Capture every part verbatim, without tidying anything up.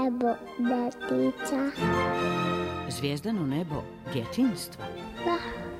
nebo detica. Zvijezdano nebo djetinjstva. Da.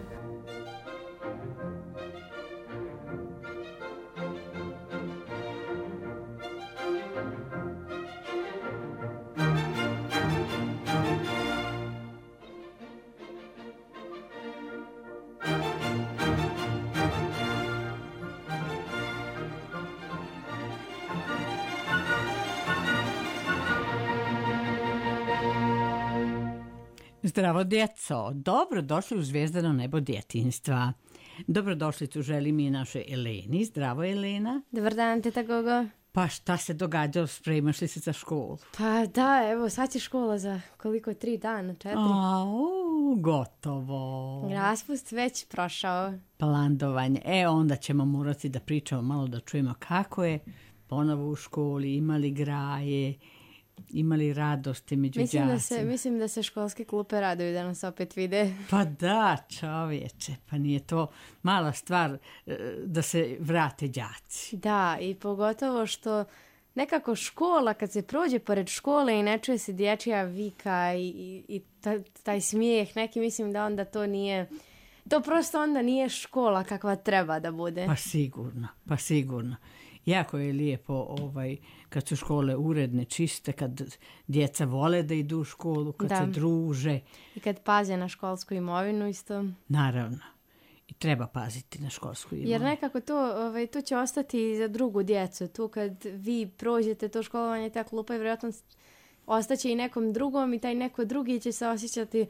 Zdravo djeco, dobrodošli u Zvijezdano nebo djetinjstva. Dobrodošlicu želim i našoj Eleni. Zdravo Elena. Dobar dan, teta Gogo. Pa šta se događa, spremaš li se za školu? Pa da, evo sad će škola za koliko, tri dana, četiri. Au, gotovo. Raspust već prošao. Plandovanje. E, onda ćemo morati da pričamo malo, da čujemo kako je ponovo u školi, imali graje, imali radosti među mislim da đacima. se, mislim da se školske klupe raduju da nas opet vide. Pa da, čovječe, pa nije to mala stvar da se vrate đaci. Da, i pogotovo što nekako škola, kad se prođe pored škole i ne čuje se dječja vika i, i, i taj, taj smijeh neki, mislim da onda to nije, to prosto onda nije škola kakva treba da bude. Pa sigurno, pa sigurno. Jako je lijepo ovaj, kad su škole uredne, čiste, kad djeca vole da idu u školu, kad da. se druže. I kad paze na školsku imovinu isto. Naravno. I treba paziti na školsku imovinu. Jer nekako to, ovaj, to će ostati za drugu djecu. Tu kad vi prođete to školovanje, ta klupa i vjerojatno ostaće i nekom drugom i taj neko drugi će se osjećati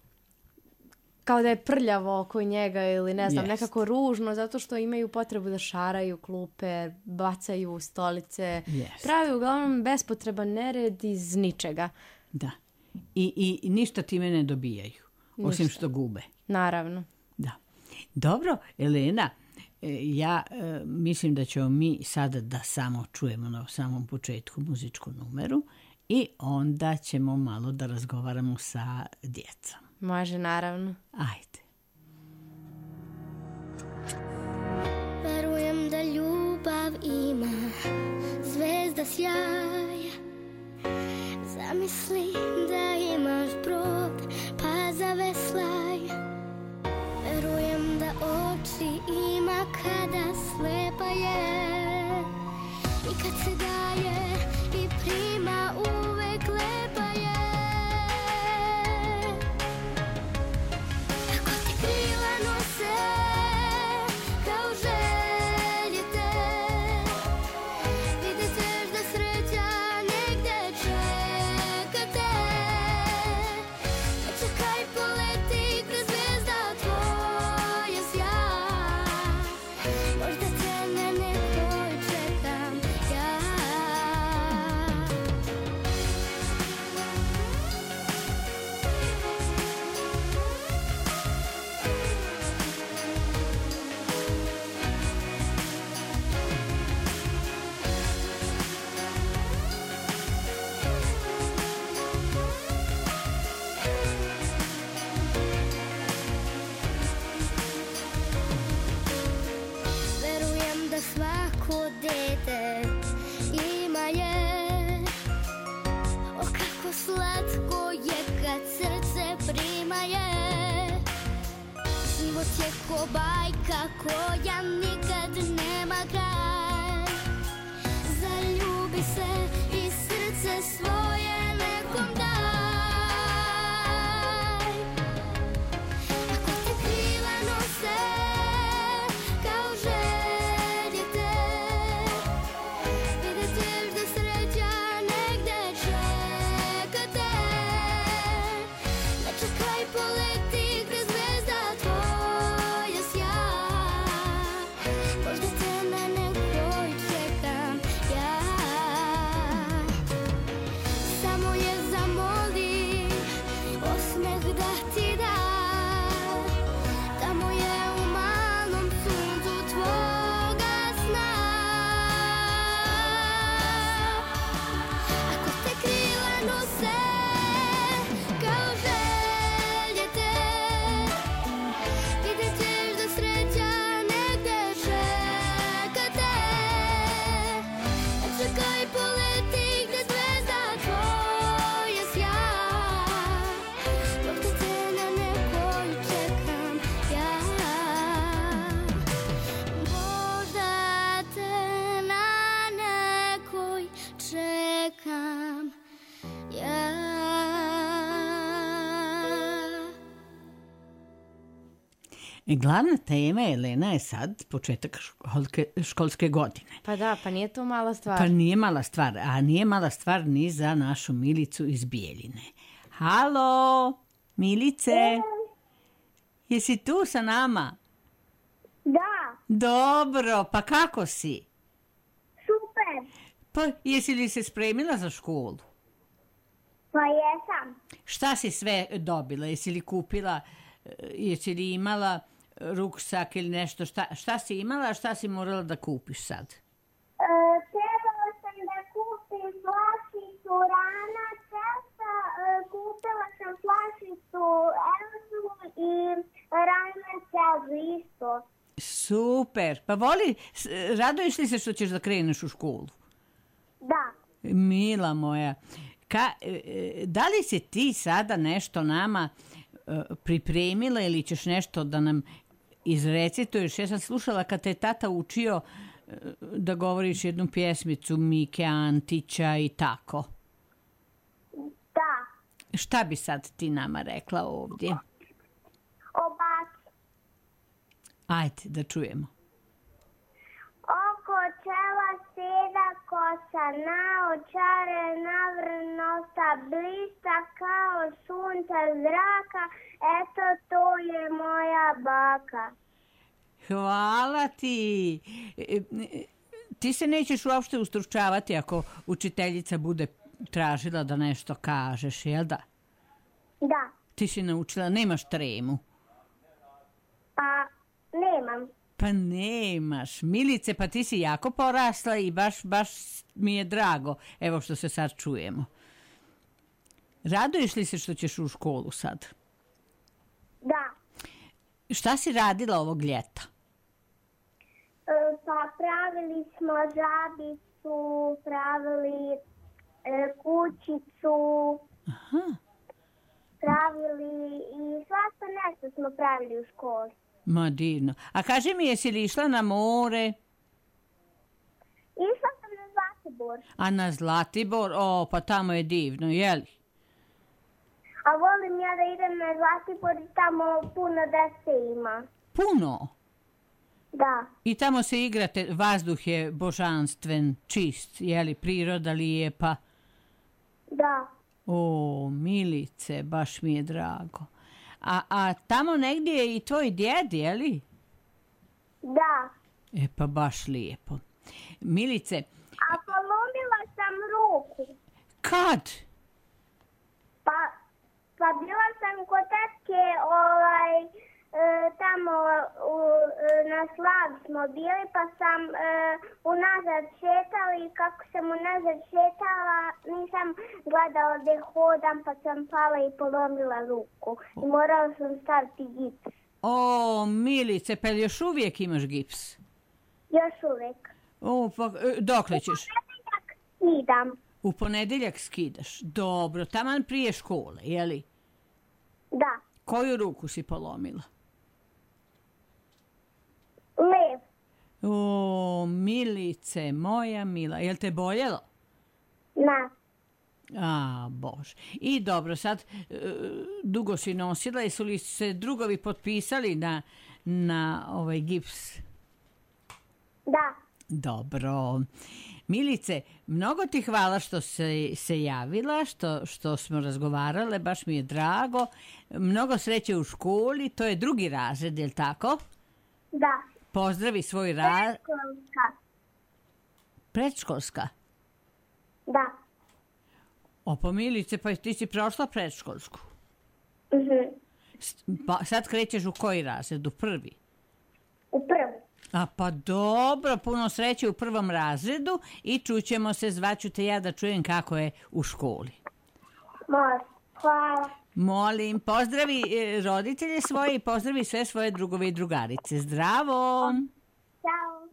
kao da je prljavo oko njega ili ne znam, yes. nekako ružno, zato što imaju potrebu da šaraju klupe, bacaju stolice, yes. pravi uglavnom bespotreban nered iz ničega. Da. I, i, i ništa time ne dobijaju, ništa. Osim što gube. Naravno. Da. Dobro, Elena, ja e, mislim da ćemo mi sada da samo čujemo na samom početku muzičku numeru i onda ćemo malo da razgovaramo sa djecom. Može, naravno. Ajde. Verujem da ljubav ima zvezda sjaj. Zamisli da imaš brod, pa zaveslaj. Verujem da oči ima kada slepa je. I kad se daje i prima uvek lepa je. Ko bajka koja nikad nema kraj. Zaljubi se i srce svoje nekom daj. Ako te krila nose kao želje te, vidjet ćeš da sreća negde čeka te. Ne čekaj, poleti kroz zvezda tvoj. Glavna tema, Elena, je sad početak školske, školske godine. Pa da, pa nije to mala stvar. Pa nije mala stvar, a nije mala stvar ni za našu Milicu iz Bijeljine. Halo, Milice, jesi tu sa nama? Da, Dobro, pa kako si? super. Pa jesi li se spremila za školu? Pa jesam. Šta si sve dobila? Jesi li kupila, eh, jesi li imala ruksak ili nešto? Šta, šta si imala, a šta si morala da kupiš sad? E, trebala sam da kupim flašicu rana cesta, e, kupila sam flašicu Elzu i rana celzu isto. Super, pa voli, s- raduješ li se što ćeš da kreneš u školu? Da, Mila moja, ka, e, e, da li si ti sada nešto nama e, pripremila ili ćeš nešto da nam izrecituješ? Ja sam slušala kad te je tata učio e, da govoriš jednu pjesmicu Mike Antića i tako. da, Šta bi sad ti nama rekla ovdje? obaci. Ajde, da čujemo. Oko čela seda kosa, naočare navrnosta, blista kao sunca zraka, eto to je moja baka. Hvala ti. E, e, Ti se nećeš uopšte ustručavati ako učiteljica bude tražila da nešto kažeš, jel da? Da, Ti si naučila, nemaš tremu. pa nemam. Pa nemaš. Milice, pa ti si jako porasla i baš, baš mi je drago. Evo što se sad čujemo. Raduješ li se što ćeš u školu sad? Da, Šta si radila ovog ljeta? e, pa pravili smo žabicu, pravili e, kućicu, Aha. pravili i svašta nešto smo pravili u školi. Ma divno. A kaži mi, jesi li išla na more? Išla sam na Zlatibor, A na Zlatibor? O, pa tamo je divno, jeli? a volim ja da idem na Zlatibor i tamo puno dece ima. Puno. Da, I tamo se igrate, vazduh je božanstven, čist, jeli, priroda lijepa. da, O, Milice, baš mi je drago. A, a tamo negdje je i tvoj djed, jeli? da. E, pa baš lijepo. Milice, A polomila sam ruku. kad? Pa, pa bila sam kod tetke, ovaj, e, tamo u, e, na slav smo bili, pa sam e, unazad šetala i kako sam unazad šetala, nisam gledala gdje hodam, pa sam pala i polomila ruku. I morala sam staviti gips. O, Milice, pa jel još uvijek imaš gips? Još uvijek. O, pa e, dokle ćeš? Ponedjeljak idam. U ponedjeljak skidaš. Dobro, taman prije škole, jeli? Da, Koju ruku si polomila? lev. O, Milice, moja mila, jel te boljelo? Na. A, Bože. I dobro, sad e, dugo si nosila, jesu li se drugovi potpisali na, na ovaj gips? Da. Dobro. Milice, mnogo ti hvala što se, se javila, što, što smo razgovarale, baš mi je drago. Mnogo sreće u školi, to je drugi razred, je li tako? Da. Pozdravi svoj razred. Predškolska. Predškolska? Da. O, pa Milice, pa ti si prošla predškolsku. Mhm. S- Pa sad krećeš u koji razred? U prvi? U prvu. A pa dobro, puno sreće u prvom razredu i čućemo se, zvaću te ja da čujem kako je u školi. Može. Hvala. Molim, pozdravi e, roditelje svoje i pozdravi sve svoje drugove i drugarice. Zdravo! Ćao.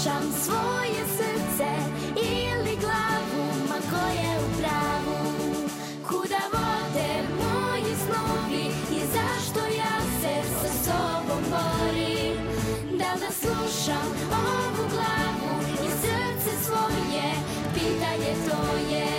slušam svoje srce ili glavu, ma ko je u pravu. Kuda vode moji snovi i zašto ja se sa sobom borim? Da li da slušam ovu glavu i srce svoje, pitanje to je.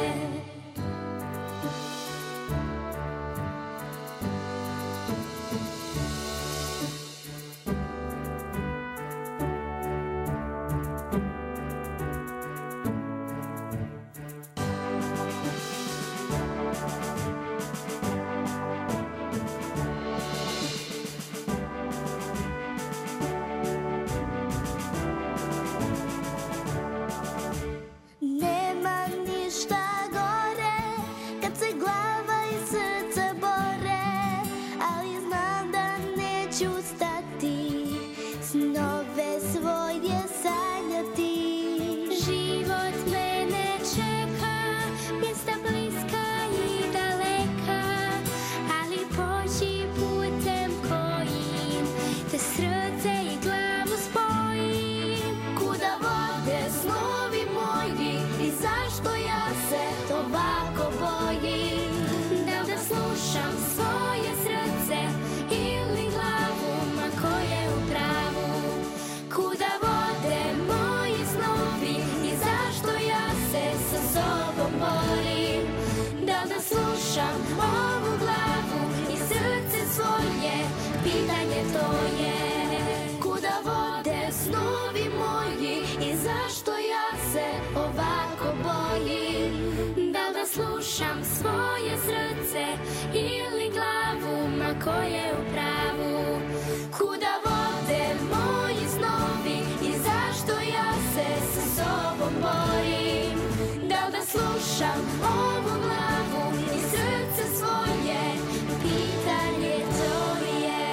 Ovu glavu i srce svoje, pitanje to je. Kuda vode snovi moji i zašto ja se ovako bojim? Da li da slušam svoje srce ili glavu, ma ko je u pravu? Kuda vode moji snovi i zašto ja se sa sobom borim? Da li da slušam ovu glavu i srce svoje, pitanje to je.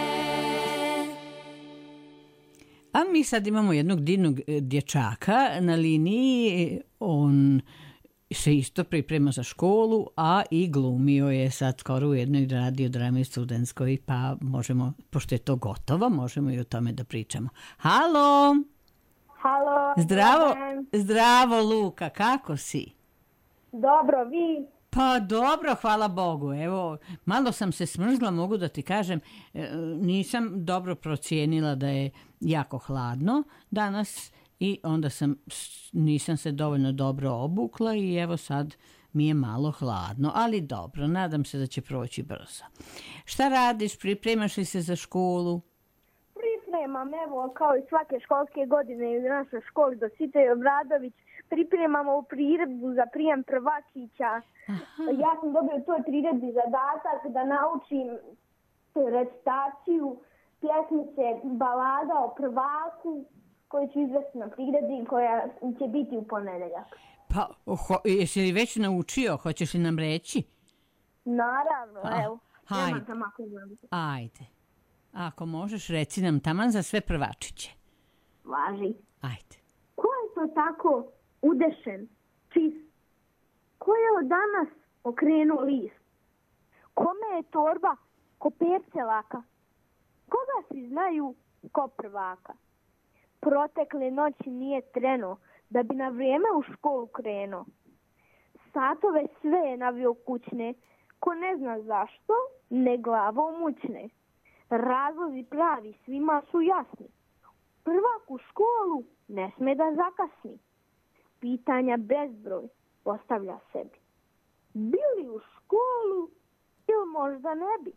A mi sad imamo jednog divnog dječaka na liniji, on se isto priprema za školu, a i glumio je sad skoro u jednoj radiodrami studentskoj, pa možemo, pošto je to gotovo, možemo i o tome da pričamo. Halo! Halo. Zdravo, zdravo Luka, kako si? Dobro, vi? Pa dobro, hvala Bogu. Evo, malo sam se smrzla, mogu da ti kažem, nisam dobro procijenila da je jako hladno danas i onda sam, nisam se dovoljno dobro obukla i evo sad mi je malo hladno, ali dobro, nadam se da će proći brzo. Šta radiš, pripremaš li se za školu? Pripremam, evo, kao i svake školske godine u našoj školi do Site Obradović, pripremamo priredbu za prijem prvačića. Aha. Ja sam dobio to priredbi zadatak da naučim recitaciju pjesmice balada o prvaku koju ću izvesti na priredbi koja će biti u ponedeljak. Pa, ho, jesi li već naučio? Hoćeš li nam reći? Naravno, A, evo. Hajde. Ajde. Ako možeš, reci nam taman za sve prvačiće. Važi. Ajde. Ko je to tako udešen, čist? Ko je od danas okrenuo list? Kome je torba ko perce laka? Koga svi znaju ko prvaka? Protekle noći nije treno da bi na vrijeme u školu krenuo. Satove sve je navio kućne, ko ne zna zašto, ne glavo mućne. Razlozi pravi svima su jasni. Prvak u školu ne sme da zakasni. Pitanja bezbroj postavlja sebi. Bili u školu ili možda ne bi?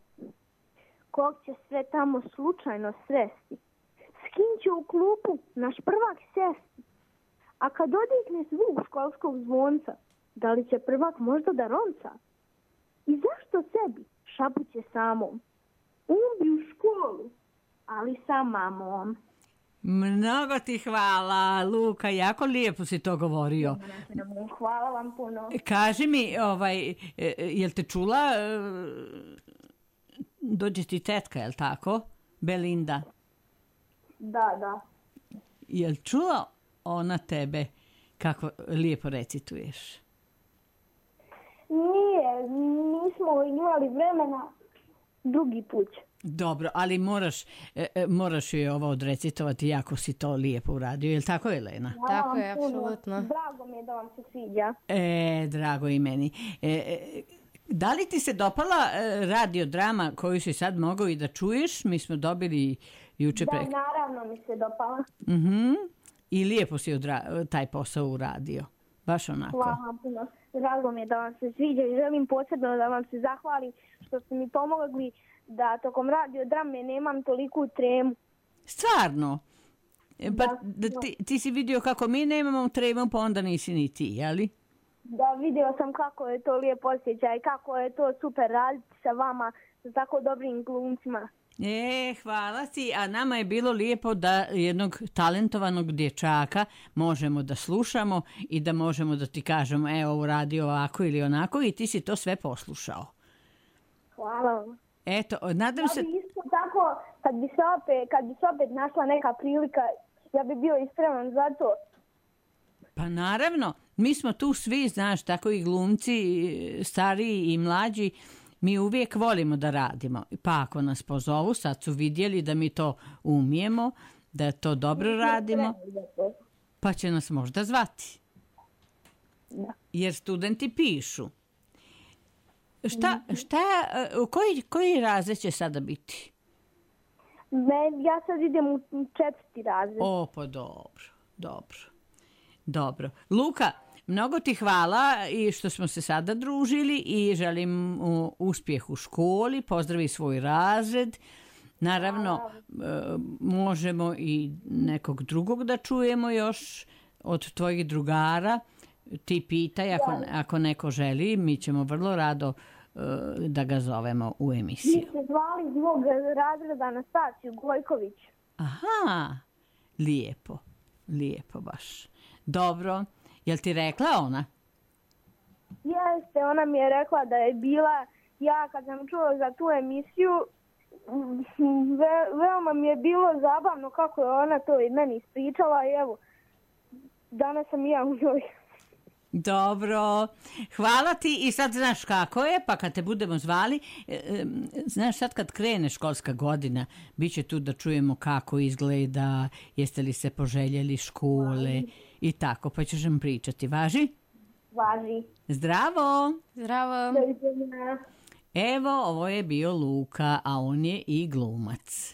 Kog će sve tamo slučajno sresti? S kim će u klupu naš prvak sesti? A kad odikne zvuk školskog zvonca, da li će prvak možda da ronca? I zašto sebi šapuće samom? On bi u školu, ali sa mamom. Mnogo ti hvala, Luka, jako lijepo si to govorio. Hvala vam puno. Kaži mi, ovaj, jel te čula, dođe ti tetka, jel tako, Belinda? Da, da. Jel čula ona tebe kako lijepo recituješ? Nije, nismo imali vremena, drugi put. Dobro, ali moraš, e, e, moraš joj ovo odrecitovati, jako si to lijepo uradio. Je li tako, Elena? Hvala Tako je, vam puno. apsolutno. Drago mi je da vam se sviđa. E, drago i meni. E, e, da li ti se dopala e, radiodrama koju si sad mogao i da čuješ? Mi smo dobili juče Da, prek... naravno mi se dopala. Mhm. I lijepo si odra- taj posao uradio. Baš onako. Hvala vam puno. Drago mi je da vam se sviđa i želim posebno da vam se zahvalim što ste mi pomogli da tokom radiodrame nemam toliku tremu. Stvarno? E, Pa Da, da, ti, ti si vidio kako mi nemamo tremu, pa onda nisi ni ti, jeli? Da, vidio sam kako je to lijep osjećaj, kako je to super raditi sa vama, sa tako dobrim glumcima. E, hvala ti, a nama je bilo lijepo da jednog talentovanog dječaka možemo da slušamo i da možemo da ti kažemo, evo, uradio ovako ili onako i ti si to sve poslušao. Hvala vam. Eto, nadam Ja se... bi isto tako, kad bi se opet, kad bi se opet našla neka prilika, ja bi bio ispreman za to. Pa naravno, mi smo tu svi, znaš, tako i glumci, stariji i mlađi, mi uvijek volimo da radimo. Pa ako nas pozovu, sad su vidjeli da mi to umijemo, da to dobro radimo, pa će nas možda zvati. Da. Jer studenti pišu. Šta, šta, e, koji, koji razred će sada biti? Ne, ja sad idem u četvrti razred. O, pa dobro, dobro, dobro. Luka, mnogo ti hvala i što smo se sada družili i želim u, uspjeh u školi, pozdravi svoj razred. Naravno, e, možemo i nekog drugog da čujemo još od tvojih drugara. Ti pitaj ako, ako neko želi, mi ćemo vrlo rado e, da ga zovemo u Vi emisiju. ste zvali zbog razreda Anastasiju Gojković. Aha, lijepo, lijepo baš. Dobro, jel ti rekla ona? Jeste, ona mi je rekla da je bila, ja kad sam čula za tu emisiju, ve, veoma mi je bilo zabavno kako je ona to i meni ispričala i evo, danas sam i ja u njoj. Dobro, hvala ti i sad znaš kako je, pa kad te budemo zvali, e, e, znaš sad kad krene školska godina, bit će tu da čujemo kako izgleda, jeste li se poželjeli škole i tako, pa ćeš nam pričati. Važi? Važi. Zdravo! Zdravo. Doviđenja. Evo, ovo je bio Luka, a on je i glumac.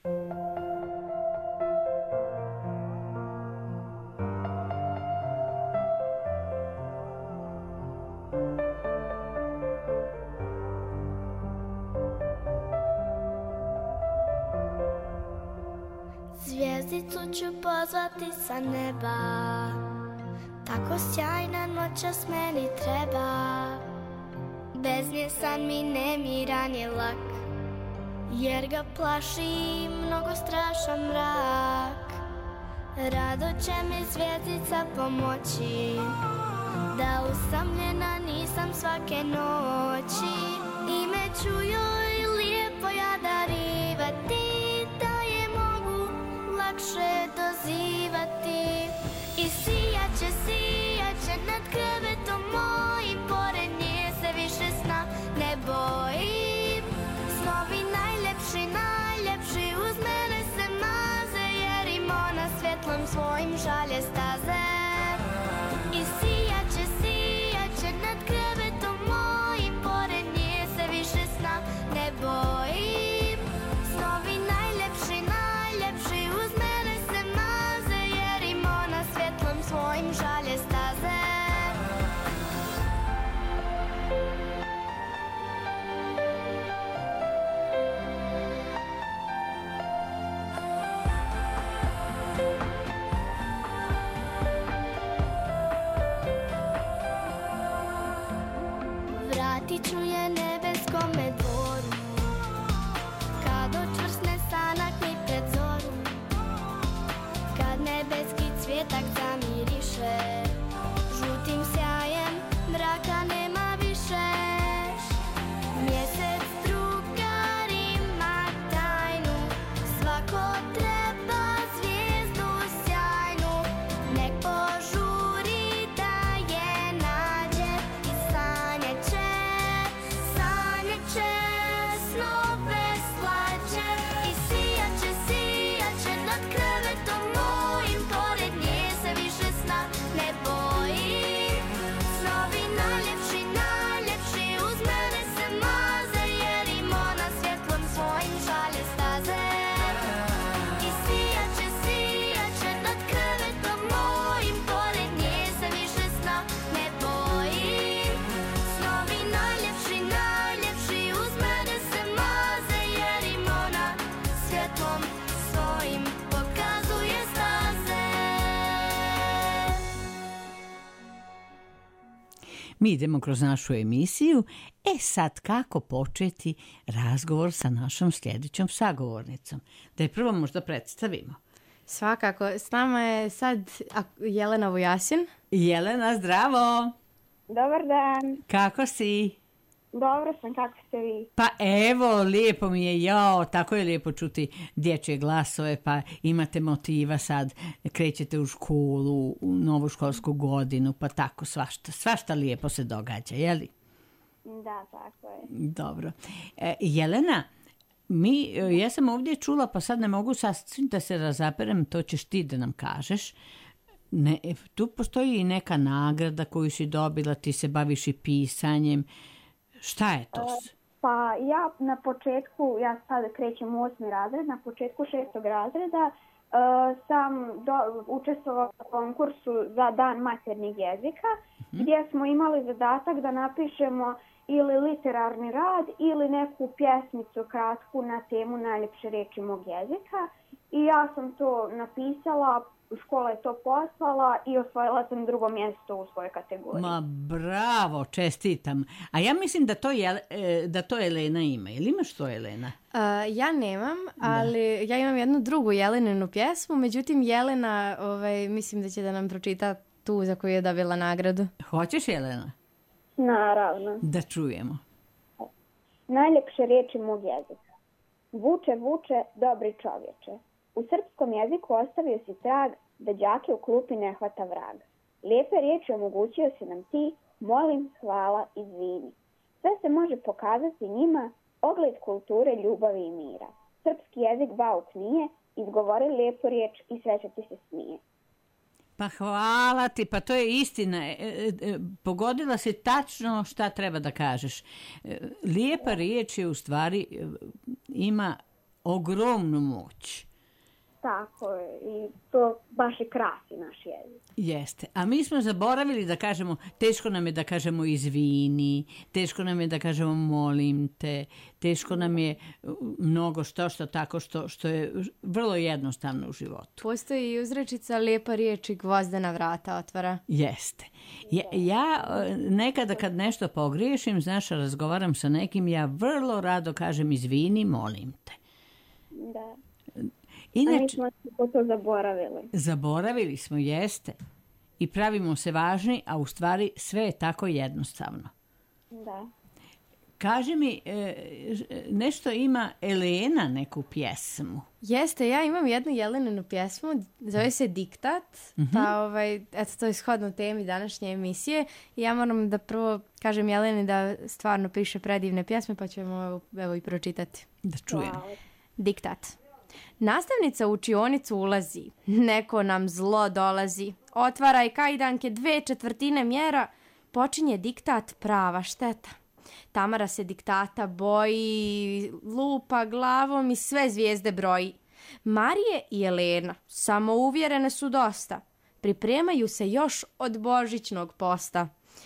Zvijezdicu ću pozvati sa neba, tako sjajna noćas meni treba. Bez nje san mi nemiran je lak, jer ga plaši mnogo strašan mrak. Rado će mi zvijezdica pomoći, da usamljena nisam svake noći. Ime ću joj lijepo ja darivati, lakše dozivati. I sijaće, sijaće nad krevetom mojim, pored nje se više sna ne bojim. Snovi najljepši, najljepši uz mene se maze, jer im ona svjetlom svojim šalje staze. I sijaće, sijaće nad krevetom mojim, pored nje se više sna ne bojim. Snovi najljepši, najljepši uz mene se maze, jer im ona svjetlom svojim šalje staze. Mi idemo kroz našu emisiju. E sad, kako početi razgovor sa našom sljedećom sagovornicom? Da je prvo možda predstavimo. Svakako. S nama je sad Jelena Vujasin. Jelena, zdravo! Dobar dan. Kako si? Dobro sam, kako ste vi? Pa evo, lijepo mi je, jao, tako je lijepo čuti dječje glasove, pa imate motiva sad, krećete u školu, u novu školsku godinu, pa tako svašta, svašta lijepo se događa, je li? Da, tako je. Dobro. E, Jelena, mi, ja sam ovdje čula, pa sad ne mogu sasvim da se razaberem, to ćeš ti da nam kažeš. Ne, tu postoji i neka nagrada koju si dobila, ti se baviš i pisanjem. Šta je to? Pa ja na početku, ja sada krećem u osmi razred, na početku šestog razreda uh, sam do, učestvovala u konkursu za dan maternjeg jezika, uh-huh. gdje smo imali zadatak da napišemo ili literarni rad ili neku pjesmicu kratku na temu najljepše riječi mog jezika. I ja sam to napisala, škola je to poslala i osvojila sam drugo mjesto u svojoj kategoriji. Ma bravo, čestitam. A ja mislim da to, je, da to Elena ima. Ili imaš to, Elena? Uh, ja nemam, ali da. Ja imam jednu drugu Jeleninu pjesmu, međutim Jelena, ovaj, mislim da će da nam pročita tu za koju je dobila nagradu. Hoćeš, Jelena? Naravno. Da čujemo. Najljepše riječi mog jezika. Vuče, vuče, dobri čovječe. U srpskom jeziku ostavio si trag da đake u klupi ne hvata vrag. Lijepe riječi omogućio si nam ti, molim, hvala, izvini. Sve se može pokazati njima, ogled kulture, ljubavi i mira. Srpski jezik bauk nije, izgovori lijepu riječ i sve će ti se smije. Pa hvala ti, pa to je istina. E, e, pogodila si tačno šta treba da kažeš. E, lijepa riječ je u stvari e, ima ogromnu moć. Tako je, i to baš i krasi naš jezik. Jeste, a mi smo zaboravili da kažemo, teško nam je da kažemo izvini, teško nam je da kažemo molim te, teško nam je mnogo što što tako što, što je vrlo jednostavno u životu. Postoji i uzrečica lijepa riječ i gvozdena vrata otvara. Jeste. Ja, ja nekada kad nešto pogriješim, znaš, razgovaram sa nekim, ja vrlo rado kažem izvini, molim te. Da. Inače, a mi smo to zaboravili. Zaboravili smo, jeste. I pravimo se važni, a u stvari sve je tako jednostavno. Da. Kaži mi, nešto ima Elena neku pjesmu. Jeste, ja imam jednu Jeleninu pjesmu, zove se Diktat, mm-hmm. pa ovaj, eto, to je shodno temi današnje emisije. I ja moram da prvo kažem Jeleni da stvarno piše predivne pjesme, pa ćemo evo, evo i pročitati. Da čujem. Wow. Diktat. Nastavnica u učionicu ulazi, neko nam zlo dolazi, otvaraj kajdanke dve četvrtine mjera, počinje diktat prava šteta. Tamara se diktata boji, lupa glavom i sve zvijezde broji. Marije i Elena samouvjerene su dosta, pripremaju se još od božićnog posta.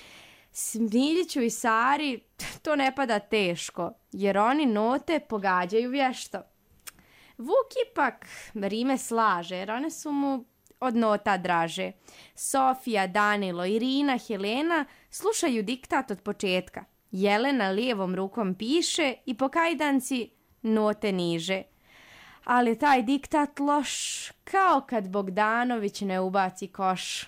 Smiljiću i Sari to ne pada teško, jer oni note pogađaju vješto. Vuk ipak rime slaže, jer one su mu od nota draže. Sofija, Danilo, Irina, Helena slušaju diktat od početka. Jelena lijevom rukom piše i po kajdanci note niže. Ali taj diktat loš, kao kad Bogdanović ne ubaci koš.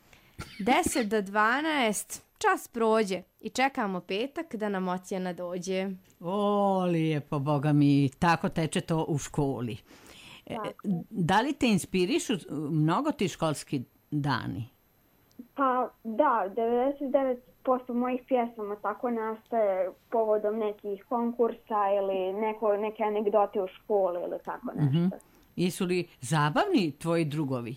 Deset do dvanaest, čas prođe i čekamo petak da nam ocjena dođe. O, lijepo, Boga mi, tako teče to u školi. Tako. Da li te inspirišu mnogo ti školski dani? Pa da, devedeset devet posto mojih pjesama tako nastaje povodom nekih konkursa ili neko, neke anegdote u školi ili tako nešto. Mm-hmm. Jesu li zabavni tvoji drugovi?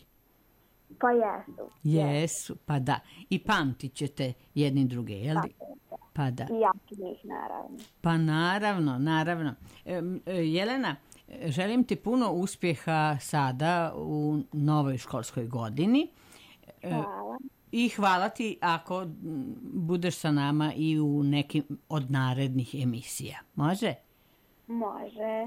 Pa jesu. Jesu, pa da. I pamtit ćete jedni druge, jel li? Pa da. I ja njih, naravno. Pa naravno, naravno. E, Jelena, želim ti puno uspjeha sada u novoj školskoj godini. Hvala. I hvala ti ako budeš sa nama i u nekim od narednih emisija. Može? Može.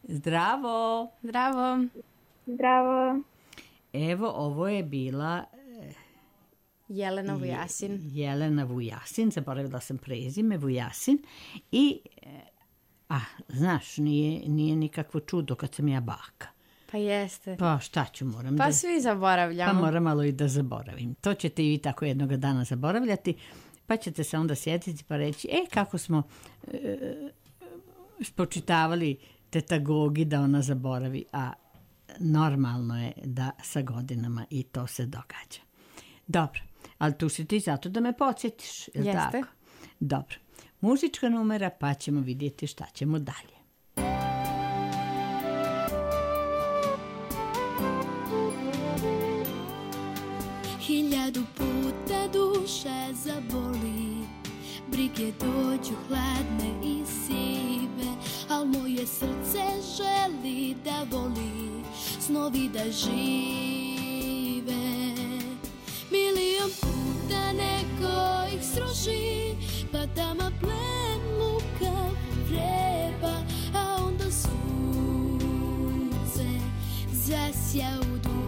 Zdravo. Zdravo. Zdravo. Evo, ovo je bila Jelena Vujasin. Jelena Vujasin, zaboravila sam prezime, Vujasin. I, a, znaš, nije, nije nikakvo čudo kad sam ja baka. Pa jeste. Pa šta ću, moram Pa da... svi zaboravljamo. Pa moram malo i da zaboravim. To ćete i vi tako jednog dana zaboravljati, pa ćete se onda sjetiti pa reći, e, kako smo e, spočitavali teta Gogi da ona zaboravi, a normalno je da sa godinama i to se događa. Dobro, ali tu si ti zato da me podsjetiš, je li Jeste. tako? Dobro. Muzička numera, pa ćemo vidjeti šta ćemo dalje. Hiljadu puta duša zaboli, brige dođu hladne i sive, al moje srce želi da voli, snovi da žive. Milion puta neko ih sruši, pa tama plen luka vreba, a onda sunce zasja u duši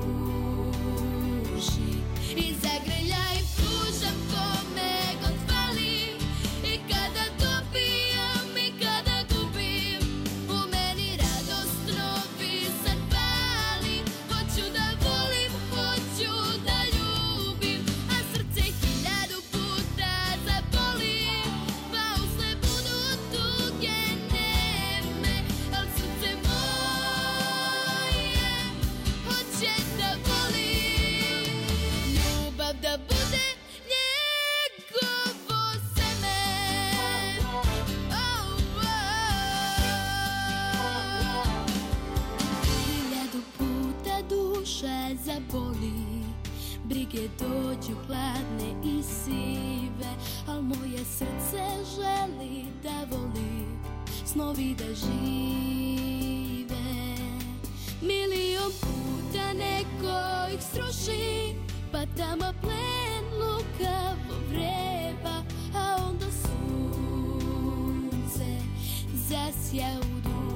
i zagrljaj pružam kome god fali, i kada dobijam i kada gubim, u meni radost novi san pali. Hoću da volim, hoću da ljubim, a srce hiljadu puta zaboli, pa usne budu tuge neme, al srce moje hoće da voli. Ljubav da bude njegovo seme. Oh, oh. Hiljadu puta duša zaboli, brige dođu hladne i sive, al moje srce želi da voli, snovi da žive. Milion puta neko ih sruši, pa tamo plen lukavo vreba, a onda sunce zasja u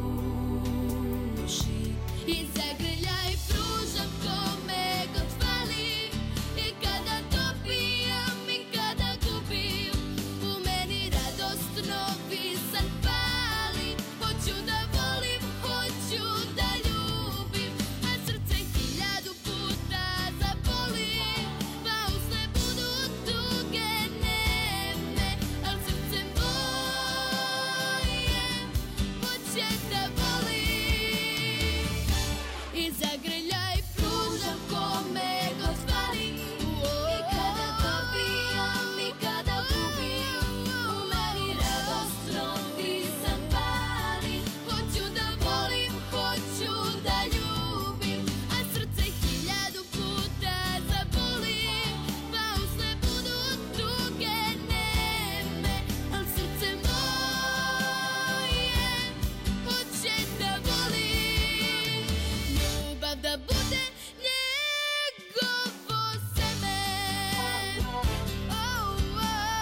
duši i zagrljaj pružam kome god fali, i kada dobijam i kada gubim, u meni radost novi san pali. Hoću da volim, hoću da ljubim, a srce hiljadu puta zaboli, pa usne budu tuge neme, al srce moje hoće da voli. I zagrljaj pružam kome god fali, i kada dobijam i kada gubim, u meni radost novi san pali. Hoću da volim, hoću da ljubim, a srce hiljadu puta zaboli, pa usne budu tuge neme, al srce moje hoće da voli. Ljubav da bude njegovo seme. Oh, oh.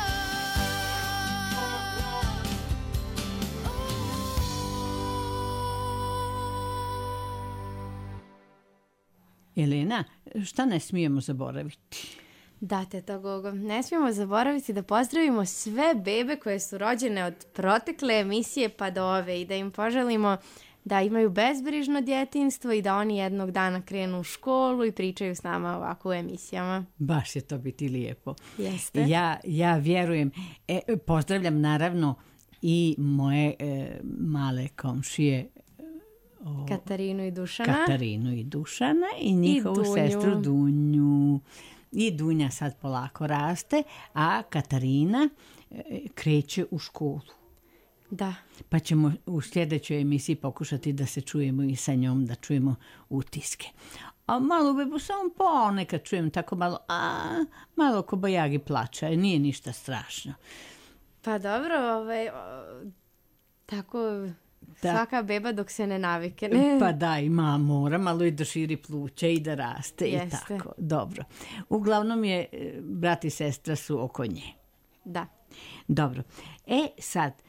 Jelena, šta ne smijemo zaboraviti? Da, teta Gogo, ne smijemo zaboraviti da pozdravimo sve bebe koje su rođene od protekle emisije pa do ove i da im poželimo da imaju bezbrižno djetinjstvo i da oni jednog dana krenu u školu i pričaju s nama ovako u emisijama. Baš će to biti lijepo. Jeste. Ja, ja vjerujem. E, pozdravljam naravno i moje e, male komšije o, Katarinu i Dušana. Katarinu i Dušana i njihovu Dunju. sestru Dunju. I Dunja sad polako raste, a Katarina e, kreće u školu. Da. Pa ćemo u sljedećoj emisiji pokušati da se čujemo i sa njom, da čujemo utiske. A malo bebu samo ponekad čujem tako malo, a malo ko bajagi plaća, nije ništa strašno. Pa dobro, ovaj, o, tako Da. svaka beba dok se ne navikne. Pa da, ima, mora malo i da širi pluća i da raste i Jeste. tako. Dobro. Uglavnom je, brat i sestra su oko nje. Da. Dobro. E sad,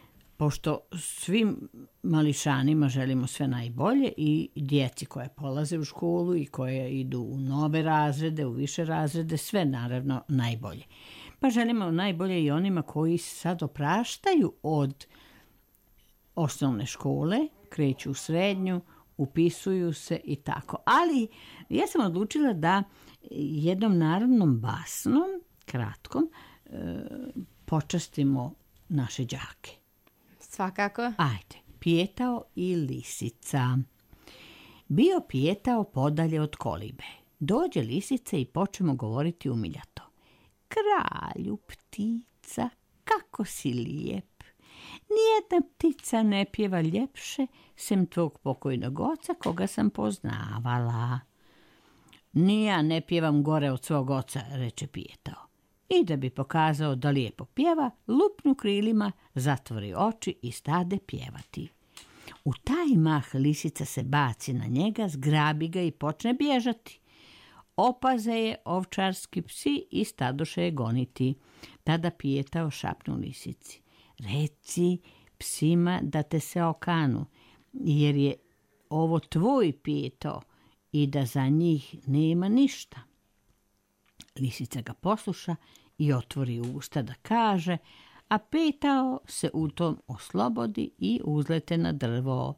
pošto svim mališanima želimo sve najbolje i djeci koje polaze u školu i koje idu u nove razrede, u više razrede, sve naravno najbolje. Pa želimo najbolje i onima koji sad opraštaju od osnovne škole, kreću u srednju, upisuju se i tako. Ali ja sam odlučila da jednom narodnom basnom, kratkom, e, počastimo naše đake. Svakako. Ajde. Pijetao i lisica. Bio pijetao podalje od kolibe. Dođe lisica i počemo govoriti umiljato. Kralju ptica, kako si lijep. Nijedna ptica ne pjeva ljepše sem tvog pokojnog oca koga sam poznavala. Ni ja ne pjevam gore od svog oca, reče pijetao. I da bi pokazao da lijepo pjeva, lupnu krilima, zatvori oči i stade pjevati. U taj mah lisica se baci na njega, zgrabi ga i počne bježati. Opaze je ovčarski psi i stadoše je goniti. Tada pijetao šapnu lisici. Reci psima da te se okanu, jer je ovo tvoj pijeto i da za njih nema ništa. Lisica ga posluša i otvori usta da kaže, a pijetao se u tom oslobodi i uzlete na drvo.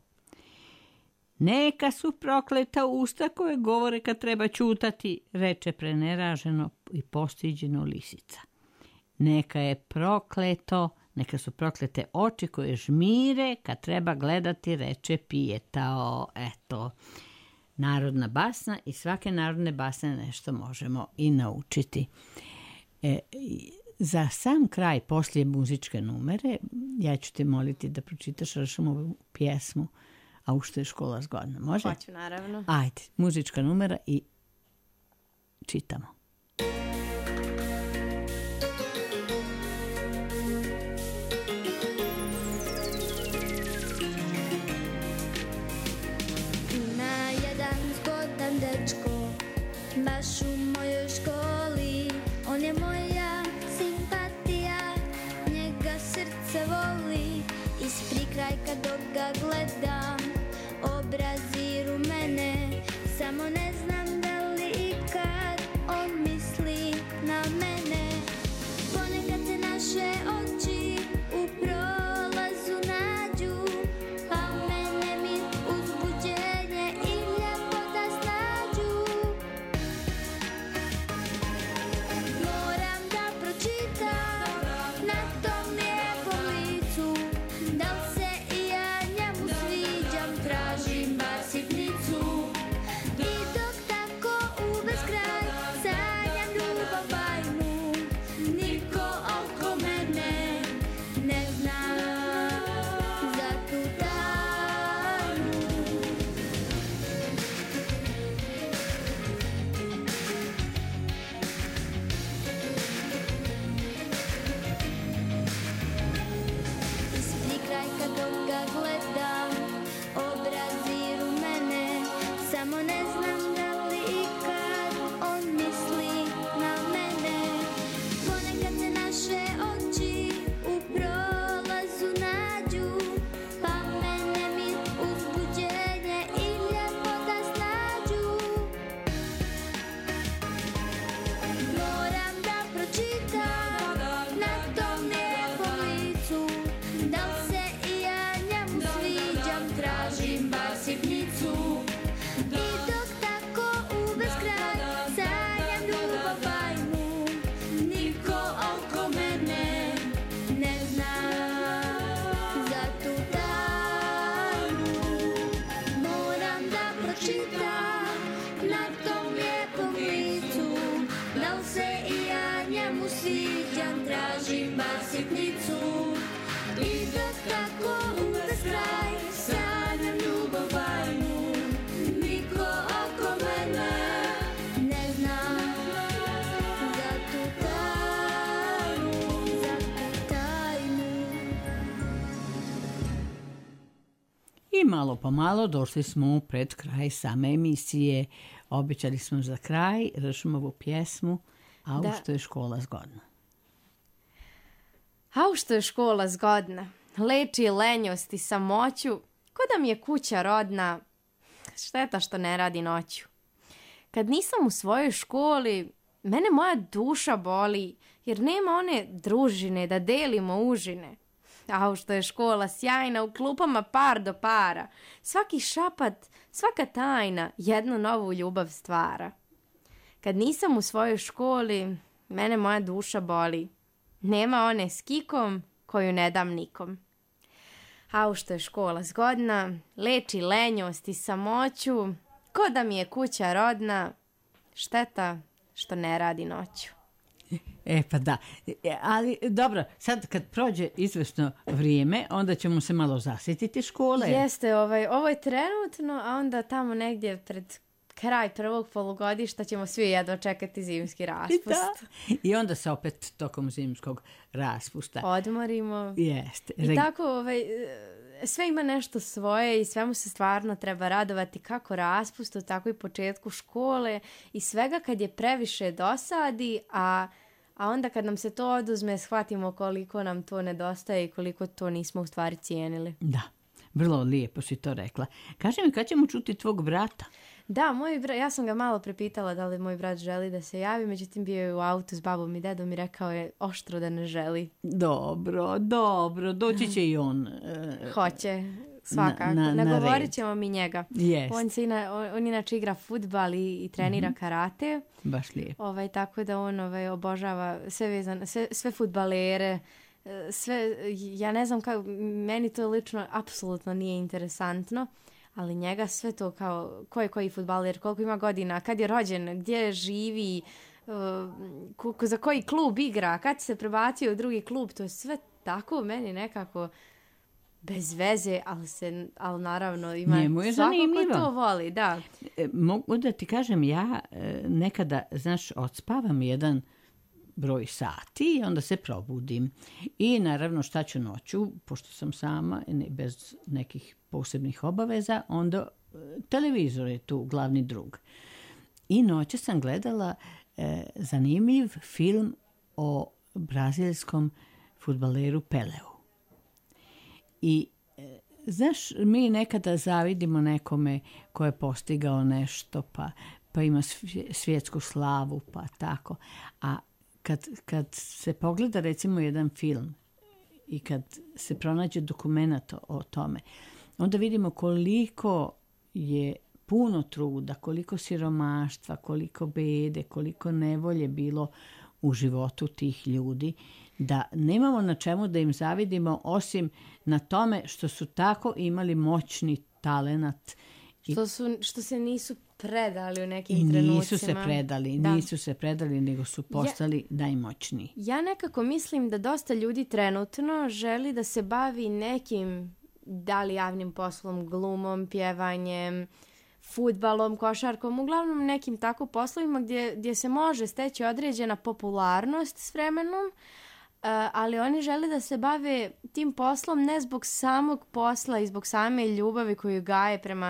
Neka su prokleta usta koje govore kad treba ćutati, reče preneraženo i postiđeno lisica. Neka je prokleto, neka su proklete oči koje žmire kad treba gledati, reče pijetao. Eto, narodna basna i svake narodne basne nešto možemo i naučiti. E, za sam kraj, poslije muzičke numere, ja ću te moliti da pročitaš Ršumovu pjesmu A u što je škola zgodna. Može? Hoću, naravno. Ajde, muzička numera i čitamo. Ima jedan zgodan dečko, baš u mojoj školi. On je moja simpatija, njega srce voli. Iz prikrajka dok ga gledam, obrazi rumene, samo ne znam da li ikad on misli na mene. Ponekad se naše oči u prolazu nađu, pa mene mi uzbuđenje i ljepota snađu. Moram da pročitam na tom lijepom licu, da li se i ja njemu sviđam, tražim bar sitnicu. I dok tako u beskraj sanjam ljubav bajnu, niko oko mene ne zna za tu tajnu. Iz prikrajka dok ga gledam, obrazi rumene, samo ne znam da li ikad on misli na mene. Ponekad se naše oči u prolazu nađu, pa mene mi uzbuđenje i ljepota snađu. Moram da pročitam na tom lijepom licu, da li se i ja njemu sviđam, tražim bar sitnicu. I dok tako u beskraj sanjam ljubav bajnu, niko oko mene ne zna za tu tajnu. Moram da pročitam na tom lijepom licu, da li se i ja njemu sviđam, tražim bar sitnicu. I dok tako u beskraj sanjam ljubav bajnu, niko oko mene ne zna za tu tajnu, za tu tajnu. I malo po malo došli smo pred kraj same emisije. Obećali smo za kraj Ršumovu pjesmu A u Da. što je škola zgodna. A u što je škola zgodna? leči lenjost i samoću, ko da mi je kuća rodna, šteta što ne radi noću. Kad nisam u svojoj školi, mene moja duša boli, jer nema one družine da delimo užine. Au, što je škola sjajna, u klupama par do para. Svaki šapat, svaka tajna jednu novu ljubav stvara. Kad nisam u svojoj školi, mene moja duša boli. Nema one s kikom koju ne dam nikom. Au, što je škola zgodna, leči lenjost i samoću, ko da mi je kuća rodna, šteta što ne radi noću. E pa da, E, ali dobro, sad kad prođe izvesno vrijeme, onda ćemo se malo zasjetiti škole. Jeste, ovaj, ovo je trenutno, a onda tamo negdje pred kraj prvog polugodišta ćemo svi jedva čekati zimski raspust. Da. I onda se opet tokom zimskog raspusta Odmorimo. Jeste. I tako, ovaj, sve ima nešto svoje i svemu se stvarno treba radovati, kako raspustu, tako i početku škole i svega kad je previše dosadi, a, a onda kad nam se to oduzme, shvatimo koliko nam to nedostaje i koliko to nismo u stvari cijenili. Da, vrlo lijepo si to rekla. Kaži mi, kad ćemo čuti tvog brata? Da, moj bra, ja sam ga malo prepitala da li moj brat želi da se javi, međutim bio je u autu s babom i dedom i rekao je oštro da ne želi. Dobro, dobro, doći će i on. e, Hoće, svakako. Na- na- na Nagovorit red. ćemo mi njega. Jest. On, se ina, on, on inače igra fudbal i, i trenira karate, Baš lijepo. ovaj, tako da on ovaj, obožava sve, vezan, sve, sve fudbalere, e, sve, ja ne znam kako, meni to lično apsolutno nije interesantno, ali njega sve to kao ko je koji fudbaler, koliko ima godina, kad je rođen, gdje živi, uh, ko, ko- za koji klub igra, kad se prebacio u drugi klub, to je sve tako meni nekako bez veze, ali, se, ali naravno ima Njemu je svako zanimljivo. ko to voli, da. E, mogu da ti kažem, ja e, nekada, znaš, odspavam jedan broj sati i onda se probudim. I naravno šta ću noću, pošto sam sama, ne, bez nekih posebnih obaveza, onda e, televizor je tu glavni drug. I noće sam gledala e, zanimljiv film o brazilskom fudbaleru Peleu. I e, znaš, mi nekada zavidimo nekome ko je postigao nešto, pa, pa ima svje- svjetsku slavu, pa tako. A kad, kad se pogleda recimo jedan film i kad se pronađe dokumenat o tome, onda vidimo koliko je puno truda, koliko siromaštva, koliko bede, koliko nevolje bilo u životu tih ljudi, da nemamo na čemu da im zavidimo osim na tome što su tako imali moćni talenat i, Što, su, što se nisu predali u nekim i trenucima. nisu se predali, Da. nisu se predali, nego su postali najmoćniji. Ja nekako mislim da dosta ljudi trenutno želi da se bavi nekim, da li javnim poslom, glumom, pjevanjem, fudbalom, košarkom, uglavnom nekim tako poslovima gdje, gdje se može steći određena popularnost s vremenom, Uh, ali oni žele da se bave tim poslom ne zbog samog posla i zbog same ljubavi koju gaje prema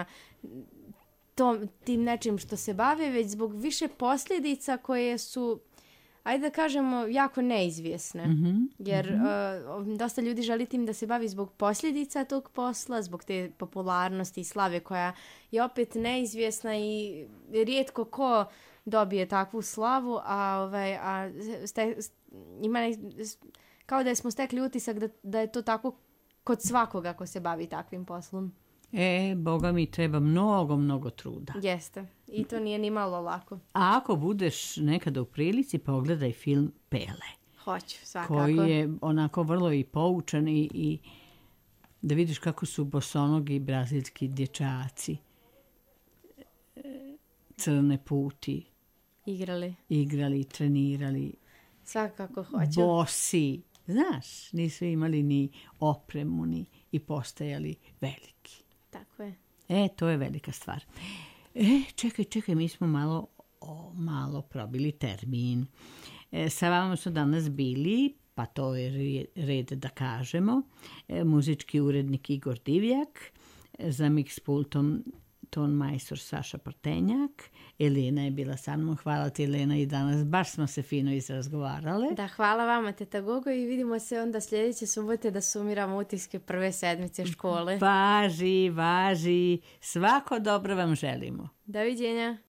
tom, tim nečim što se bave, već zbog više posljedica koje su, ajde da kažemo, jako neizvjesne. Mhm. Jer uh, dosta ljudi želi tim da se bavi zbog posljedica tog posla, zbog te popularnosti i slave koja je opet neizvjesna i rijetko ko dobije takvu slavu, a, ovaj, a ste, ima ne, kao da smo stekli utisak da, da je to tako kod svakoga ko se bavi takvim poslom. E, Boga mi treba mnogo, mnogo truda. Jeste. I to nije ni malo lako. A ako budeš nekada u prilici, pogledaj film Pele, Hoću, svakako. koji je onako vrlo i poučan i, i da vidiš kako su bosonogi brazilski dječaci e, crne puti Igrali. igrali, trenirali, Svakako hoću. bosi, znaš, nisu imali ni opremu ni i postajali veliki. Tako je. E, to je velika stvar. E, čekaj, čekaj, mi smo malo, o, malo probili termin. E, sa vama su danas bili, pa to je re- red da kažemo, e, muzički urednik Igor Divjak, za mix pultom ton majstor Saša Prtenjak. Elena je bila sa mnom. Hvala ti, Elena, i danas baš smo se fino izrazgovarale. Da, hvala vama, teta Gogo, i vidimo se onda sljedeće subote da sumiramo utiske prve sedmice škole. Važi, važi. Svako dobro vam želimo. Doviđenja.